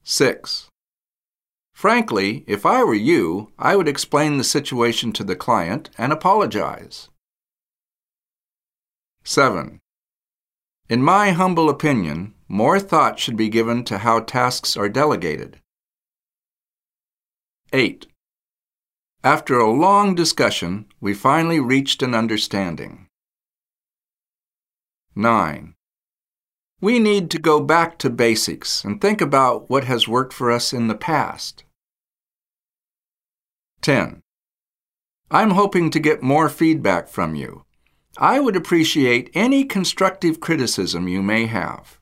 6. Frankly, if I were you, I would explain the situation to the client and apologize. 7. In my humble opinion, more thought should be given to how tasks are delegated. 8. After a long discussion, we finally reached an understanding. 9. We need to go back to basics and think about what has worked for us in the past. 10. I'm hoping to get more feedback from you. I would appreciate any constructive criticism you may have.